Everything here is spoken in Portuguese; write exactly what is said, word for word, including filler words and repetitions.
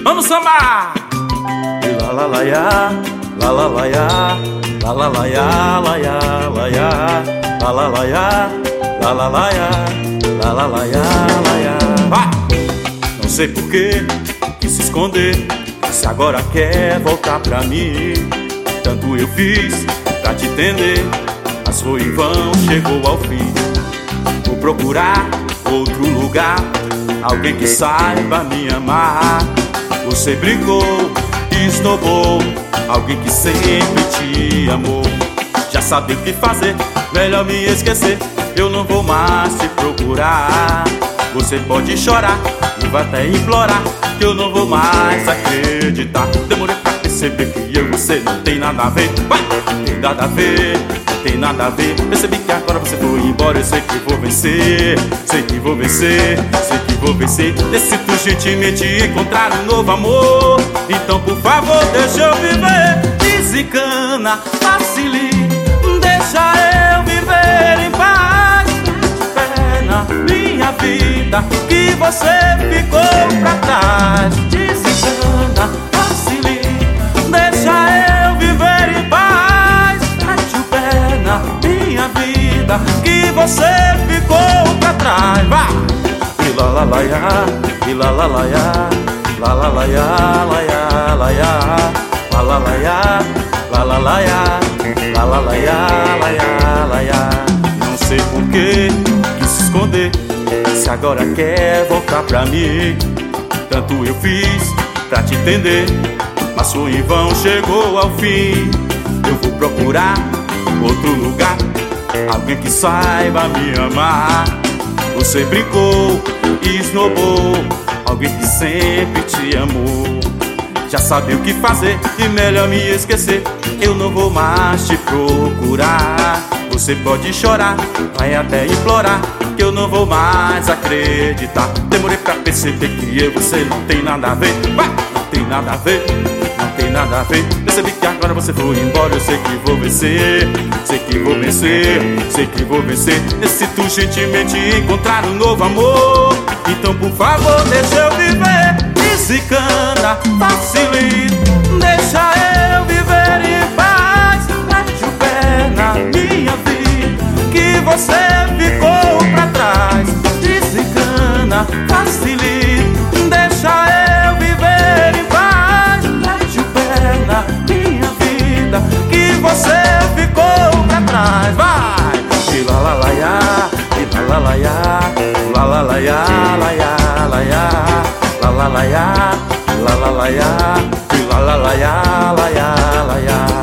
Vamos sambar! La la la ya, la la la ya, la la la ya, la ya la ya, la la la ya, la la la ya, la la la ya, la ya. Vai! Não sei por que quis se esconder, se agora quer voltar pra mim. Tanto eu fiz pra te entender, mas foi em vão, chegou ao fim. Vou procurar outro lugar, alguém que saiba me amar. Você brincou, esnobou, alguém que sempre te amou. Já sabe o que fazer, melhor me esquecer. Eu não vou mais te procurar. Você pode chorar e vai até implorar, que eu não vou mais acreditar. Demorei pra perceber que eu e você não tem nada a ver. Vai! Não tem nada a ver, não tem nada a ver. Percebi que agora você foi embora, eu sei que vou vencer. Sei que vou vencer, sei que vou vencer. Decido gentilmente encontrar um novo amor. Então por favor deixa eu viver. Desencana, facilite, deixa eu viver em paz. Fé na minha vida que você ficou pra trás. Desencana, facilite, deixa eu viver em paz. Mete o pé na minha vida que você ficou pra trás. Vá! E lá lá lá ya, e lá lá lá ya, lá lá lá ya, lá ya lá ya, lá lá lá ya, lá lá lá ya, lá lá lá ya, lá ya lá ya. Não sei por que quis se esconder, se agora quer voltar pra mim. Tanto eu fiz pra te entender, mas foi em vão, chegou ao fim. Eu vou procurar outro lugar, alguém que saiba me amar. Você brincou, esnobou, alguém que sempre te amou. Já sabe o que fazer e melhor me esquecer. Eu não vou mais te procurar. Você pode chorar, vai até implorar, que eu não vou mais acreditar. Demorei pra perceber que eu e você não tem nada a ver. Vai! Não tem nada a ver, não tem nada a ver. Percebi que agora você foi embora, eu sei que vou vencer. Sei que vou vencer, sei que vou vencer. Decido gentilmente encontrar um novo amor. Então por favor deixa eu viver. Desencana, facilite, deixa eu viver em paz. Mete o pé na minha vida que você ficou pra trás. Desencana, facilite, deixa eu viver em paz. Mete o pé na minha vida que você ficou pra trás. Vai! E lá lá lá ya, e lá lá lá ya, lá lá lá ya, lá ya lá ya, lá lá lá ya, lá lá lá ya, e lá lá lá ya, lá ya lá ya.